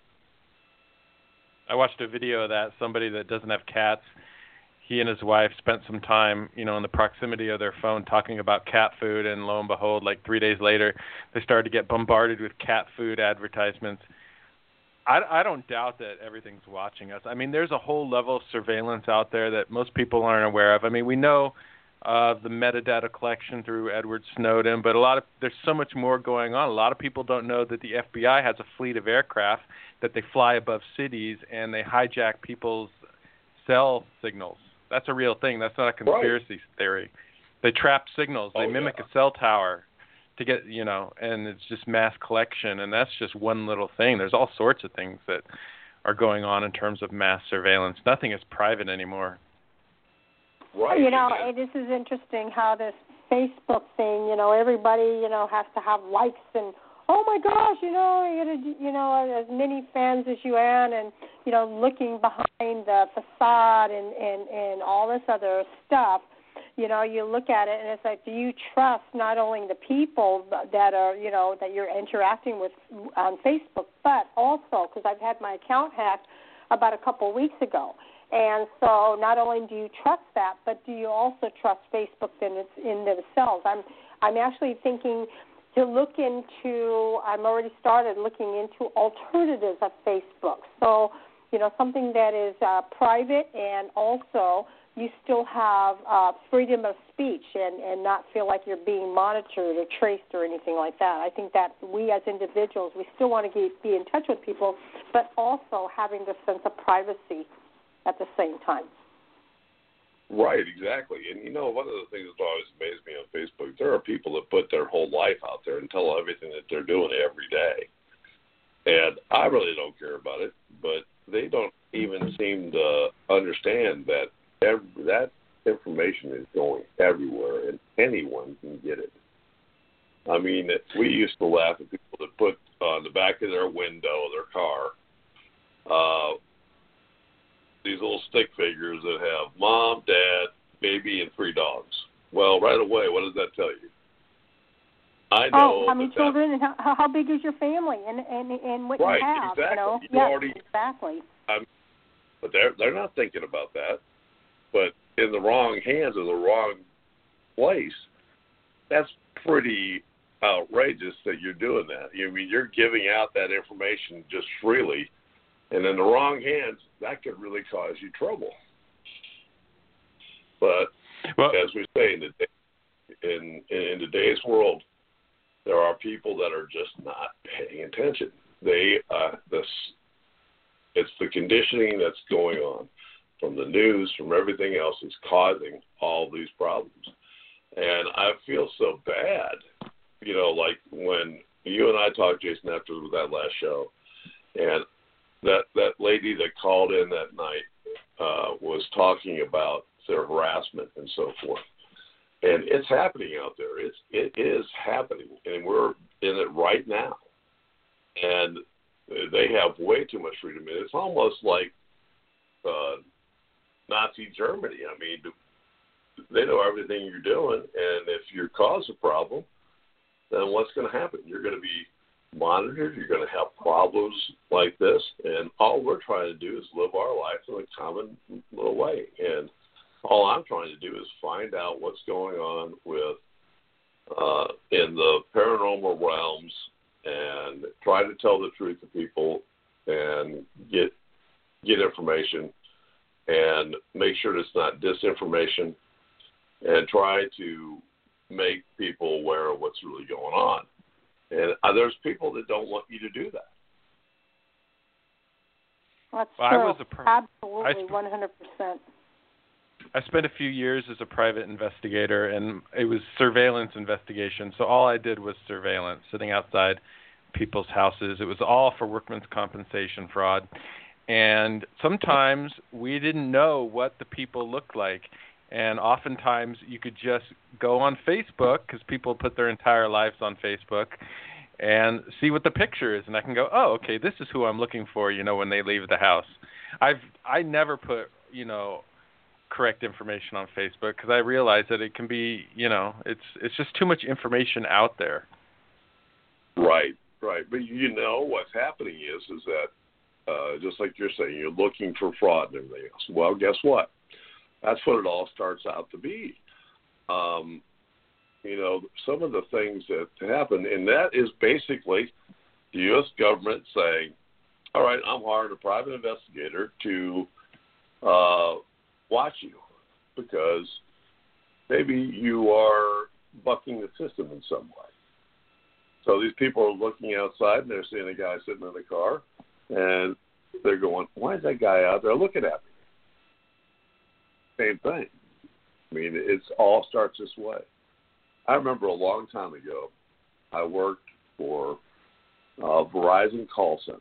I watched a video of that. Somebody that doesn't have cats, he and his wife spent some time, you know, in the proximity of their phone talking about cat food, and lo and behold, like three days later, they started to get bombarded with cat food advertisements. I, I don't doubt that everything's watching us. I mean, there's a whole level of surveillance out there that most people aren't aware of. I mean, we know uh, the metadata collection through Edward Snowden, but a lot of there's so much more going on. A lot of people don't know that the F B I has a fleet of aircraft that they fly above cities and they hijack people's cell signals. That's a real thing. That's not a conspiracy right. theory. They trap signals. They oh, mimic yeah. a cell tower to get, you know, and it's just mass collection, and that's just one little thing. There's all sorts of things that are going on in terms of mass surveillance. Nothing is private anymore. Right. You know, this is interesting how this Facebook thing, you know, everybody, you know, has to have likes and, oh my gosh, you know, you gotta, you know, as many fans as you can, and, you know, looking behind the facade and, and, and all this other stuff. You know, you look at it and it's like, do you trust not only the people that are, you know, that you're interacting with on Facebook, but also, because I've had my account hacked about a couple of weeks ago. And so not only do you trust that, but do you also trust Facebook in, its, in themselves? I'm, I'm actually thinking to look into, I'm already started looking into alternatives of Facebook. So, you know, something that is uh, private and also you still have uh, freedom of speech and, and not feel like you're being monitored or traced or anything like that. I think that we as individuals, we still want to get, be in touch with people, but also having the sense of privacy at the same time. Right, exactly. And, you know, one of the things that always amazes me on Facebook, there are people that put their whole life out there and tell everything that they're doing every day. And I really don't care about it, but they don't even seem to understand that every, that information is going everywhere and anyone can get it. I mean, we used to laugh at people that put on the back of their window, their car, uh, these little stick figures that have mom, dad, baby, and three dogs. Well, right away, what does that tell you? I know. Oh, how many children and how, how big is your family and and, and what right, you have? Exactly. You know? You yes, already, exactly. I'm, but they're they're not thinking about that. But in the wrong hands or the wrong place, that's pretty outrageous that you're doing that. I mean, you're giving out that information just freely. And in the wrong hands, that could really cause you trouble. But well, as we say, in, the, in, in today's world, there are people that are just not paying attention. They, uh, this, it's the conditioning that's going on from the news, from everything else, is causing all these problems. And I feel so bad, you know, like when you and I talked, Jason, after that last show, and That that lady that called in that night uh, was talking about their harassment and so forth, and it's happening out there. It's it is happening, and we're in it right now. And they have way too much freedom. It's almost like uh, Nazi Germany. I mean, they know everything you're doing, and if you cause a problem, then what's going to happen? You're going to be monitored. You're going to have problems like this. And all we're trying to do is live our life in a common little way. And all I'm trying to do is find out what's going on with uh, in the paranormal realms and try to tell the truth to people and get get information and make sure it's not disinformation and try to make people aware of what's really going on. And uh, there's people that don't want you to do that. That's well, true. I was a pro- Absolutely, sp- one hundred percent. I spent a few years as a private investigator, and it was surveillance investigation. So all I did was surveillance, sitting outside people's houses. It was all for workman's compensation fraud. And sometimes we didn't know what the people looked like. And oftentimes you could just go on Facebook, because people put their entire lives on Facebook, and see what the picture is. And I can go, oh, okay, this is who I'm looking for, you know, when they leave the house. I've I never put, you know, correct information on Facebook because I realize that it can be, you know, it's it's just too much information out there. Right, right. But you know what's happening is is that uh, just like you're saying, you're looking for fraud and everything else. Well, guess what? That's what it all starts out to be. Um, you know, some of the things that happen, and that is basically the U S government saying, all right, I'm hiring a private investigator to uh, watch you because maybe you are bucking the system in some way. So these people are looking outside and they're seeing a guy sitting in the car and they're going, why is that guy out there looking at me? Same thing. I mean, it's all starts this way. I remember a long time ago, I worked for a Verizon call center.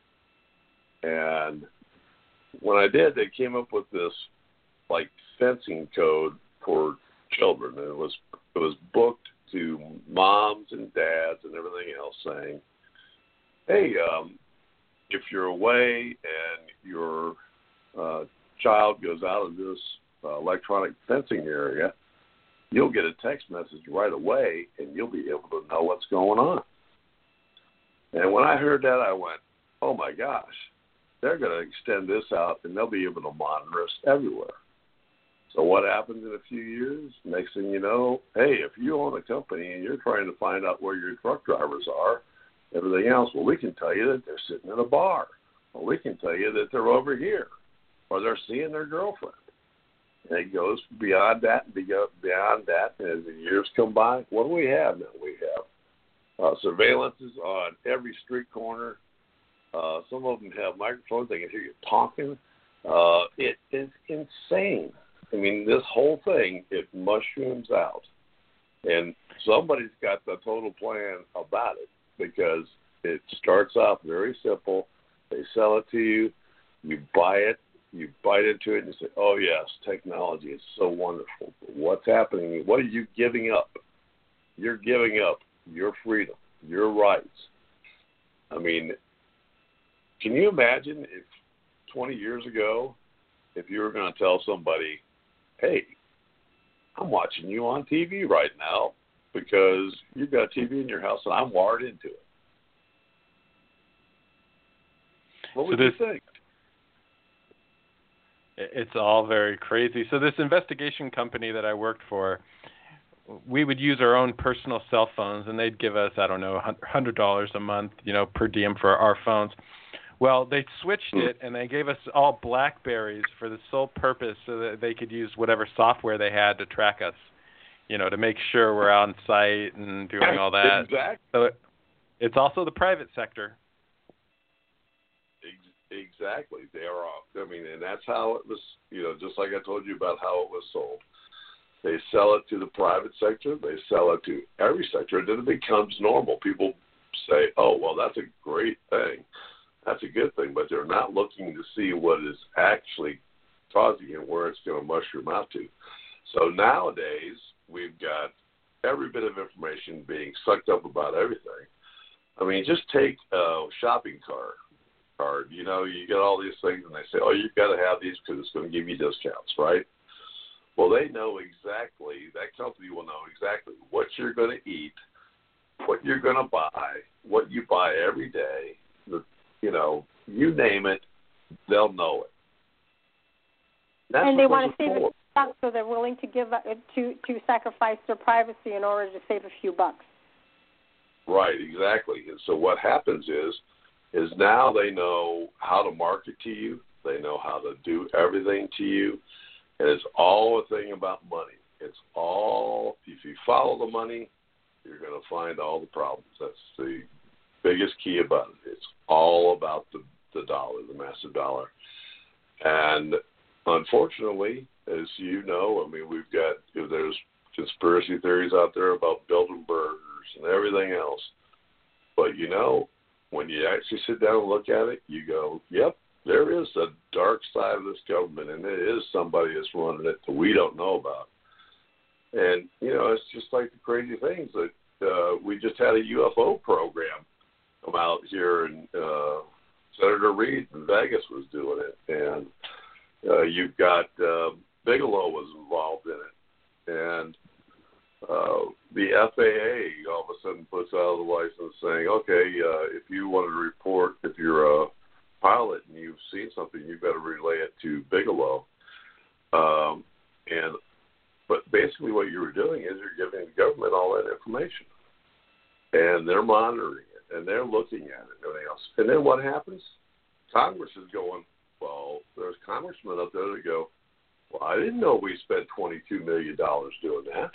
And when I did, they came up with this like fencing code for children. And it was it was booked to moms and dads and everything else saying, hey, um, if you're away and your uh, child goes out of this uh, electronic fencing area, you'll get a text message right away and you'll be able to know what's going on. And when I heard that, I went, oh my gosh, they're going to extend this out and they'll be able to monitor us everywhere. So what happens in a few years? Next thing you know, hey, if you own a company and you're trying to find out where your truck drivers are, everything else, well, we can tell you that they're sitting in a bar. Well, we can tell you that they're over here or they're seeing their girlfriend. And it goes beyond that and beyond that. And as the years come by, what do we have now? We have uh, surveillances on every street corner. Uh, some of them have microphones. They can hear you talking. Uh, it is insane. I mean, this whole thing, it mushrooms out. And somebody's got the total plan about it because it starts off very simple. They sell it to you. You buy it. You bite into it and you say, oh, yes, technology is so wonderful. But what's happening? What are you giving up? You're giving up your freedom, your rights. I mean, can you imagine if twenty years ago, if you were going to tell somebody, hey, I'm watching you on T V right now because you've got a T V in your house and I'm wired into it. What would so you this, think? It's all very crazy. So this investigation company that I worked for, we would use our own personal cell phones, and they'd give us, I don't know, one hundred dollars a month, you know, per diem for our phones. Well, they switched it, and they gave us all BlackBerries for the sole purpose so that they could use whatever software they had to track us, you know, to make sure we're on site and doing all that. Exactly. So it, it's also the private sector. Exactly. They are off. I mean, and that's how it was, you know, just like I told you about how it was sold. They sell it to the private sector. They sell it to every sector. And then it becomes normal. People say, oh, well, that's a great thing. That's a good thing. But they're not looking to see what is actually causing it, where it's going to mushroom out to. So nowadays, we've got every bit of information being sucked up about everything. I mean, just take a shopping cart. Card. You know, you get all these things and they say, oh, you've got to have these because it's going to give you discounts, right? Well, they know exactly, that company will know exactly what you're going to eat what you're going to buy, what you buy every day, the, you know, you name it, they'll know it. That's and they what want to those save are a few bucks, so they're willing to give up, to to sacrifice their privacy in order to save a few bucks. Right, exactly. And so what happens is, is now they know how to market to you. They know how to do everything to you. And it's all a thing about money. It's all, if you follow the money, you're going to find all the problems. That's the biggest key about it. It's all about the, the dollar, the massive dollar. And unfortunately, as you know, I mean, we've got, you know, there's conspiracy theories out there about Bilderbergers and everything else. But, you know, when you actually sit down and look at it, you go, yep, there is a dark side of this government, and there is somebody that's running it that we don't know about. And, you know, it's just like the crazy things that uh, we just had a U F O program come out here, and uh, Senator Reid in Vegas was doing it. And uh, you've got uh, Bigelow was involved in it. And uh, the F A A all of a sudden puts out the license saying, okay, uh, if you wanted to report, if you're a pilot and you've seen something, you've got to relay it to Bigelow. Um, and But basically what you were doing is you're giving the government all that information. And they're monitoring it, and they're looking at it and everything else. And then what happens? Congress is going, well, there's congressmen up there that go, well, I didn't know we spent twenty-two million dollars doing that.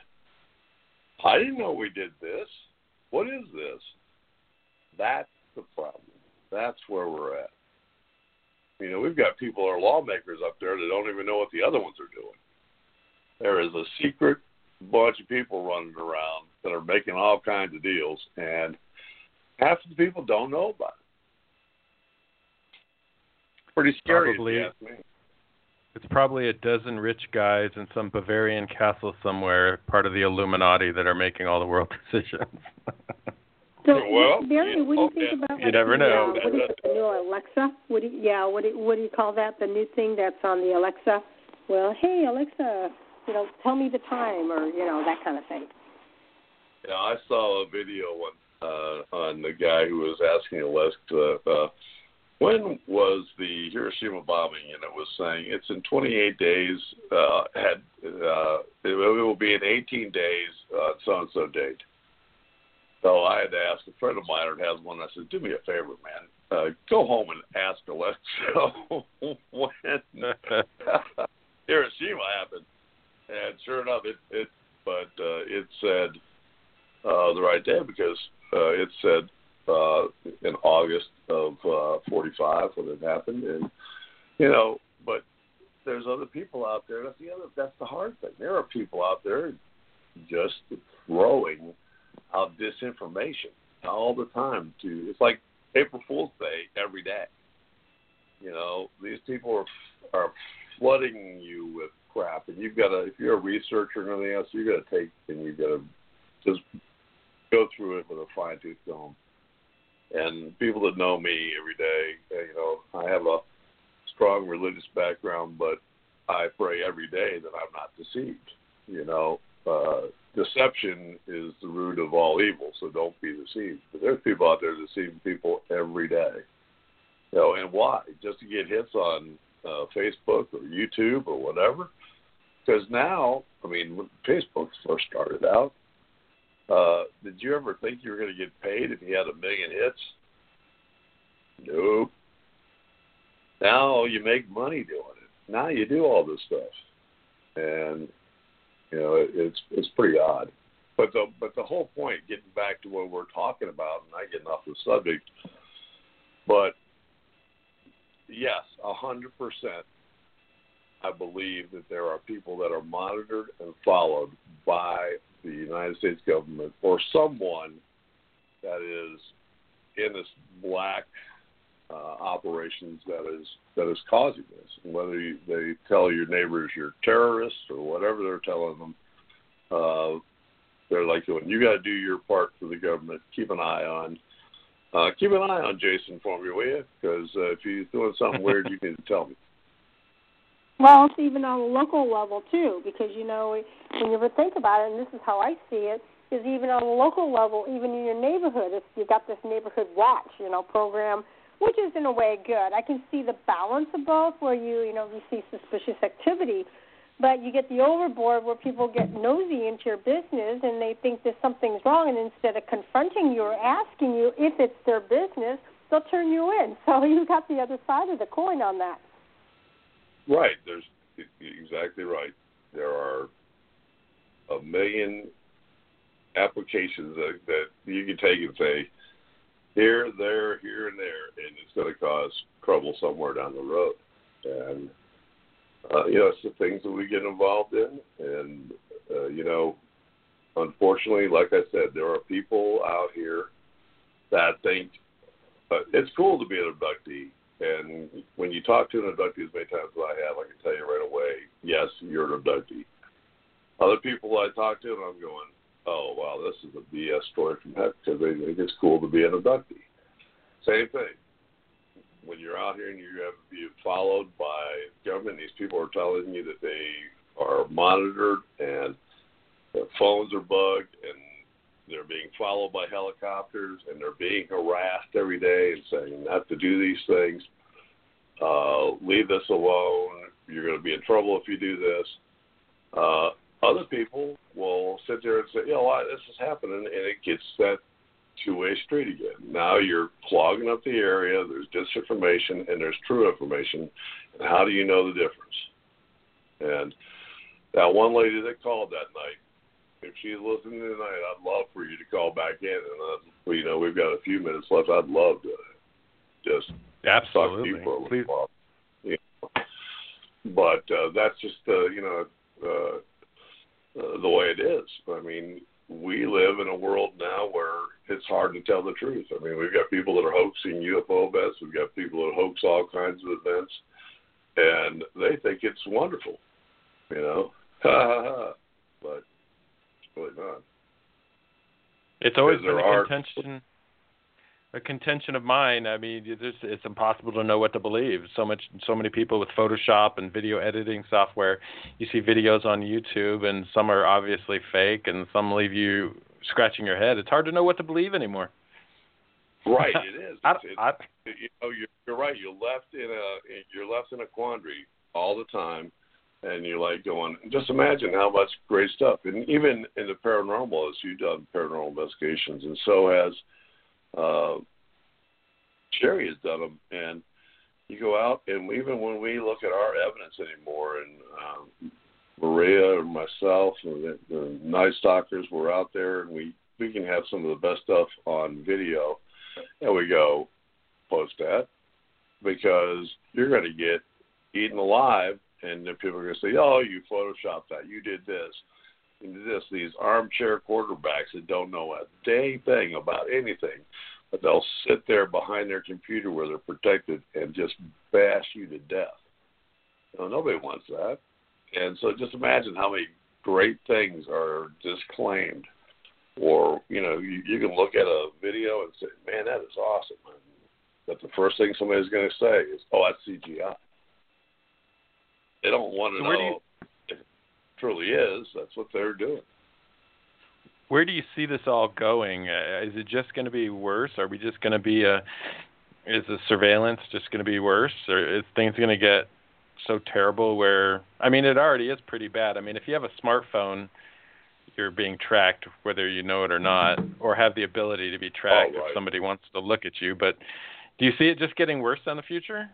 I didn't know we did this. What is this? That's the problem. That's where we're at. You know, we've got people, our lawmakers up there that don't even know what the other ones are doing. There is a secret bunch of people running around that are making all kinds of deals, and half of the people don't know about it. Pretty scary, Probably. if you ask me. It's probably a dozen rich guys in some Bavarian castle somewhere, part of the Illuminati, that are making all the world decisions. So, Well, Barry, yeah, what do you okay. think about You like, never the, know. Uh, what is it, the new Alexa? What do you, yeah, what do, what do you call that? The new thing that's on the Alexa? Well, hey, Alexa, you know, tell me the time, or, you know, that kind of thing. Yeah, I saw a video one, uh, on the guy who was asking Alexa, uh, when was the Hiroshima bombing? And it was saying it's in twenty-eight days. Uh, had uh, it will be in eighteen days, uh, so and so date. So I had to ask a friend of mine who has one. I said, "Do me a favor, man. Uh, go home and ask Alexa when Hiroshima happened." And sure enough, it it but uh, it said uh, the right day, because uh, it said uh, in August of uh, forty-five when it happened. And you know, but there's other people out there. That's the other. That's the hard thing. There are people out there just throwing out disinformation all the time. To it's like April Fool's Day every day. You know, these people are are flooding you with crap, and you've got to, if you're a researcher and everything else, you've got to take and you've got to just go through it with a fine tooth comb. And people that know me every day, you know, I have a strong religious background, but I pray every day that I'm not deceived. You know, uh, deception is the root of all evil, so don't be deceived. But there's people out there deceiving people every day. You know, and why? Just to get hits on uh, Facebook or YouTube or whatever? Because now, I mean, when Facebook first started out, uh, did you ever think you were going to get paid if you had a million hits? Nope. Now you make money doing it. Now you do all this stuff, and you know it, it's it's pretty odd. But the but the whole point, getting back to what we're talking about, and not getting off the subject, but yes, a hundred percent. I believe that there are people that are monitored and followed by the United States government or someone that is in this black uh, operations that is that is causing this. And whether you, they tell your neighbors you're terrorists or whatever they're telling them, uh, they're like, going, you got to do your part for the government. Keep an eye on. Uh, keep an eye on Jason for me, will you? Because uh, if he's doing something weird, you need to tell me. Well, it's even on a local level, too, because, you know, when you ever think about it, and this is how I see it, Because even on a local level, even in your neighborhood, it's, you got this neighborhood watch, you know, program, which is in a way good. I can see the balance of both, where you, you know, you see suspicious activity, but you get the overboard where people get nosy into your business and they think there's something's wrong, and instead of confronting you or asking you if it's their business, they'll turn you in. So you got the other side of the coin on that. Right. There's exactly right. There are a million applications that, that you can take and say, here, there, here, and there, and it's going to cause trouble somewhere down the road. And, uh, you know, it's the things that we get involved in. And, uh, you know, unfortunately, like I said, there are people out here that think uh, it's cool to be an abductee. And when you talk to an abductee as many times as I have, I can tell you right away, yes, you're an abductee. Other people I talk to, and I'm going, oh, wow, this is a B S story from heck, because they think it's cool to be an abductee. Same thing. When you're out here and you have being followed by government, these people are telling you that they are monitored and their phones are bugged and they're being followed by helicopters and they're being harassed every day and saying not to do these things. Uh, leave this alone. You're going to be in trouble if you do this. Uh, other people will sit there and say, you know what, this is happening, and it gets that two-way street again. Now you're clogging up the area. There's disinformation and there's true information. And how do you know the difference? And that one lady that called that night, if she's listening tonight, I'd love for you to call back in. And, uh, you know, we've got a few minutes left. I'd love to just Absolutely. talk to you for a little Please. while. You know. But uh, that's just, uh, you know, uh, uh, the way it is. I mean, we live in a world now where it's hard to tell the truth. I mean, we've got people that are hoaxing U F O events. We've got people that hoax all kinds of events. And they think it's wonderful, you know. Ha, ha, ha. But it's really not. It's always been a are, contention, a contention of mine. I mean, it's, it's impossible to know what to believe. So much, so many people with Photoshop and video editing software. You see videos on YouTube, and some are obviously fake, and some leave you scratching your head. It's hard to know what to believe anymore. Right, it is. I, It's, I, it's, you know, you're, you're right. You're left in a you're left in a quandary all the time, and you're like going. Just imagine how much great stuff, and even in the paranormal, as you've done paranormal investigations, and so has uh, Sherry has done them. And you go out, and even when we look at our evidence anymore, and um, Maria and myself and the, the Night Stalkers were out there, and we we can have some of the best stuff on video. And we go, post that, because you're going to get eaten alive, and then people are going to say, oh, you photoshopped that, you did this, you did this. These armchair quarterbacks that don't know a dang thing about anything, but they'll sit there behind their computer where they're protected and just bash you to death. You know, nobody wants that. And so just imagine how many great things are disclaimed. Or, you know, you, you can look at a video and say, man, that is awesome. And, but the first thing somebody's going to say is, oh, that's C G I. They don't want to so know you, if it truly is. That's what they're doing. Where do you see this all going? Uh, is it just going to be worse? Are we just going to be a, is the surveillance just going to be worse? Or is things going to get so terrible where, I mean, it already is pretty bad. I mean, if you have a smartphone, you're being tracked whether you know it or not, or have the ability to be tracked oh, right. if somebody wants to look at you. But do you see it just getting worse in the future?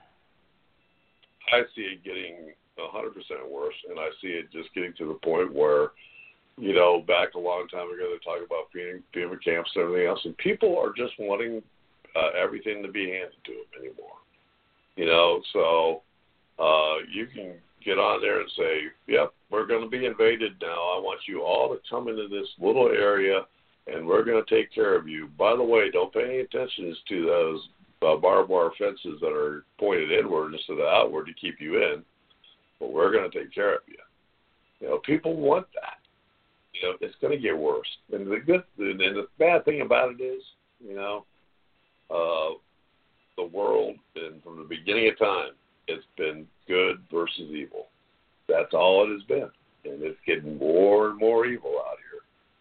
I see it getting one hundred percent worse, and I see it just getting to the point where, you know, back a long time ago, they talk about FEMA, FEMA camps and everything else, and people are just wanting uh, everything to be handed to them anymore. You know, so uh, you can get on there and say, yep, we're going to be invaded now. I want you all to come into this little area, and we're going to take care of you. By the way, don't pay any attention to those uh, barbed wire fences that are pointed inward instead of outward to keep you in, but we're going to take care of you. You know, people want that. You know, it's going to get worse. And the good, and the bad thing about it is, you know, uh, the world, and from the beginning of time, it's been good versus evil. That's all it has been. And it's getting more and more evil out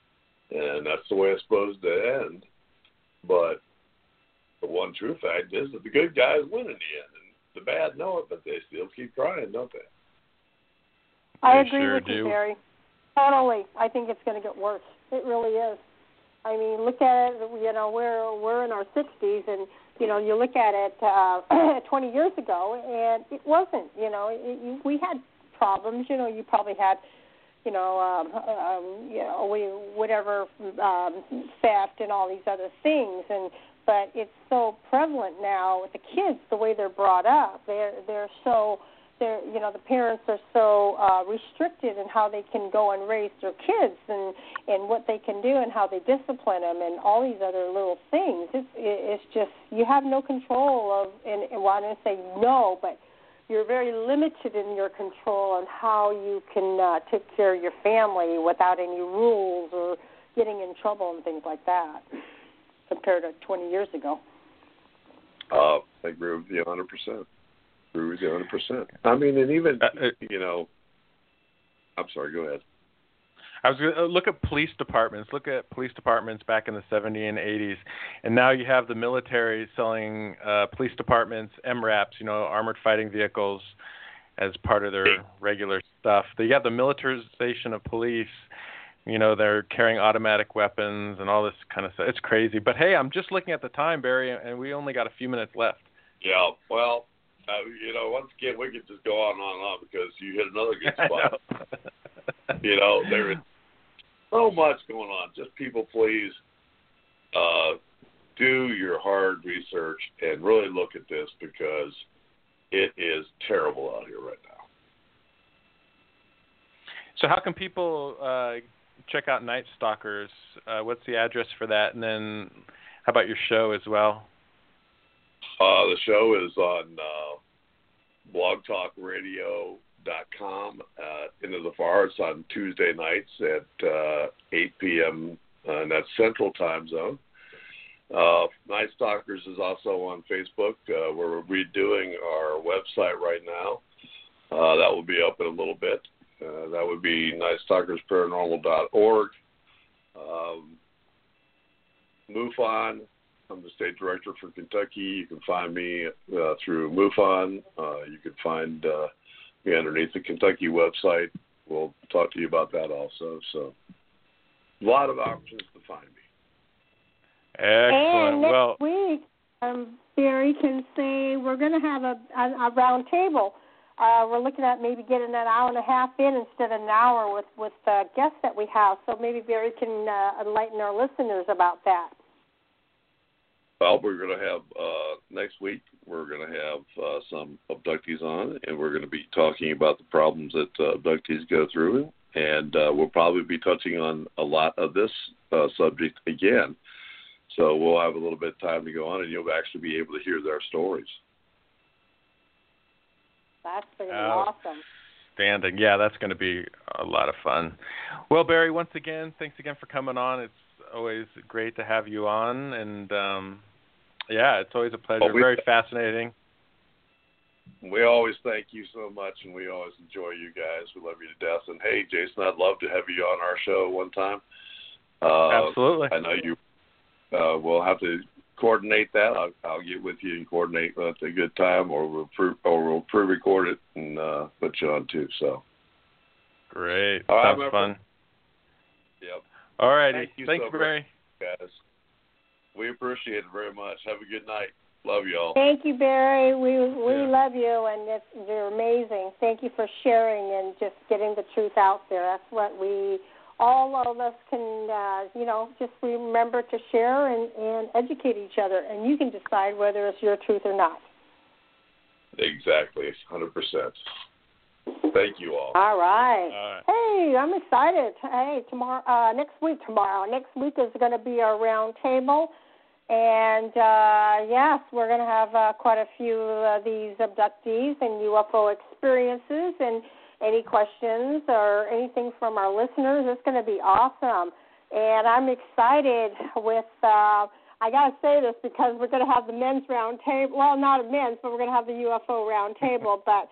and that's the way it's supposed to end. But the one true fact is that the good guys win in the end, and the bad know it, but they still keep trying, don't they? I They agree sure with do. you, Barry. Totally. I think it's going to get worse. It really is. I mean, look at it. You know, we're we're in our sixties, and you know, you look at it uh, twenty years ago, and it wasn't. You know, it, you, we had problems. You know, you probably had, you know, um, um, you know, we, whatever um, theft and all these other things, and but it's so prevalent now with the kids, the way they're brought up. They're they're so. They're, you know, the parents are so uh, restricted in how they can go and raise their kids and, and what they can do and how they discipline them and all these other little things. It's, it's just you have no control of, and, and well, I don't say no, but you're very limited in your control on how you can uh, take care of your family without any rules or getting in trouble and things like that compared to twenty years ago. Uh, I agree with you one hundred percent. Agree with you one hundred percent. I mean, and even, Uh, uh, you know, I'm sorry, go ahead. I was going to look at police departments. Look at police departments back in the seventies and eighties, and now you have the military selling uh, police departments M RAPs, you know, armored fighting vehicles, as part of their regular stuff. They have the militarization of police. You know, they're carrying automatic weapons and all this kind of stuff. It's crazy. But hey, I'm just looking at the time, Barry, and we only got a few minutes left. Yeah, well, uh, you know, once again, we could just go on and on and on because you hit another good spot. know. You know, there is so much going on. Just people, please uh, do your hard research and really look at this because it is terrible out here right now. So how can people uh, check out Night Stalkers? Uh, what's the address for that? And then how about your show as well? Uh, the show is on uh, blog talk radio dot com, uh, Into the Forest on Tuesday nights at uh, eight p.m., uh, and that's Central Time Zone. Uh, Night Stalkers is also on Facebook. Uh, we're redoing our website right now. Uh, that will be up in a little bit. Uh, that would be night stalkers paranormal dot org. Um, MUFON. I'm the state director for Kentucky. You can find me uh, through MUFON. Uh, you can find uh, me underneath the Kentucky website. We'll talk to you about that also. So a lot of options to find me. Excellent. And next Well, week, um, Barry can say we're going to have a, a, a round table. Uh, we're looking at maybe getting an hour and a half in instead of an hour with, with uh, guests that we have. So maybe Barry can uh, enlighten our listeners about that. Well, we're going to have, uh, next week, we're going to have uh, some abductees on, and we're going to be talking about the problems that uh, abductees go through, and uh, we'll probably be touching on a lot of this uh, subject again. So we'll have a little bit of time to go on, and you'll actually be able to hear their stories. That's going to be Oh. awesome. Standing. Yeah, that's going to be a lot of fun. Well, Barry, once again, thanks again for coming on. It's always great to have you on, and um, yeah, it's always a pleasure. Well, we- Very fascinating. We always thank you so much, and we always enjoy you guys. We love you to death. And, hey, Jason, I'd love to have you on our show one time. Uh, Absolutely. I know you uh, will have to coordinate that. I'll, I'll get with you and coordinate at a good time, or we'll pre, or we'll pre-record it and uh, put you on too. So Great. All right, Sounds my fun. Yep. All righty. Thank you Thank so you, Barry. guys. We appreciate it very much. Have a good night. Love y'all. Thank you, Barry. We we Yeah. love you, and it's, you're amazing. Thank you for sharing and just getting the truth out there. That's what we, all of us can, uh, you know, just remember to share and, and educate each other, and you can decide whether it's your truth or not. Exactly. one hundred percent. Thank you all. All right. All right. Hey, I'm excited. Hey, tomorrow, uh, next week, tomorrow. Next week is going to be our round table. And, uh, yes, we're going to have uh, quite a few of these abductees and U F O experiences, and any questions or anything from our listeners. It's going to be awesome. And I'm excited with, uh, I got to say this because we're going to have the men's round table. Well, not a men's, but we're going to have the U F O round table. But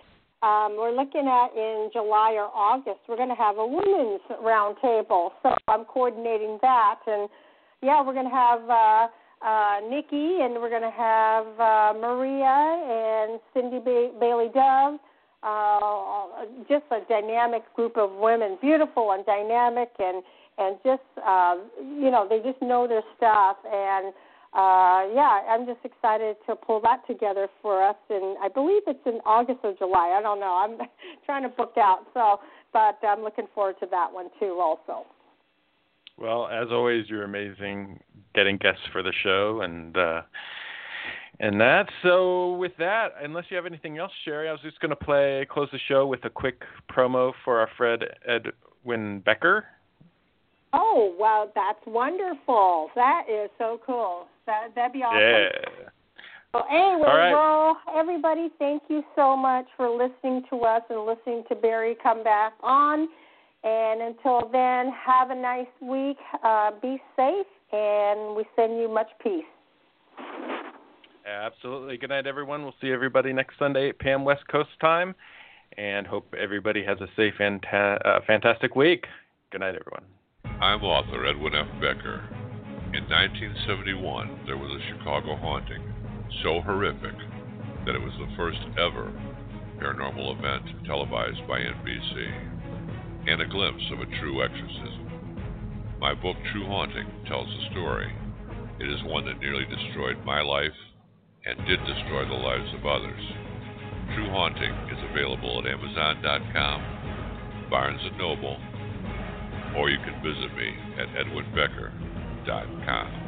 um, we're looking at in July or August, we're going to have a women's round table. So I'm coordinating that. And, yeah, we're going to have uh, uh, Nikki, and we're going to have uh, Maria and Cindy ba- Bailey Dove. Uh, just a dynamic group of women, beautiful and dynamic, and and just uh, you know, they just know their stuff. And uh, yeah, I'm just excited to pull that together for us. And I believe it's in August or July. I don't know. I'm trying to book out. So, but I'm looking forward to that one too, also. Well, as always, you're amazing getting guests for the show, and. Uh, And that, so with that, unless you have anything else, Sherry, I was just going to play, close the show with a quick promo for our friend Edwin Becker. Oh, wow, that's wonderful. That is so cool. That, that'd be awesome. Yeah. Well, anyway, All right. well, everybody, thank you so much for listening to us and listening to Barry come back on. And until then, have a nice week. Uh, be safe, and we send you much peace. Absolutely. Good night, everyone. We'll see everybody next Sunday, eight p.m. West Coast time, and hope everybody has a safe and ta- uh, fantastic week. Good night, everyone. I'm author Edwin F. Becker. In nineteen seventy-one, there was a Chicago haunting so horrific that it was the first ever paranormal event televised by N B C, and a glimpse of a true exorcism. My book, True Haunting, tells the story. It is one that nearly destroyed my life and did destroy the lives of others. True Haunting is available at Amazon dot com, Barnes and Noble, or you can visit me at Edwin Becker dot com.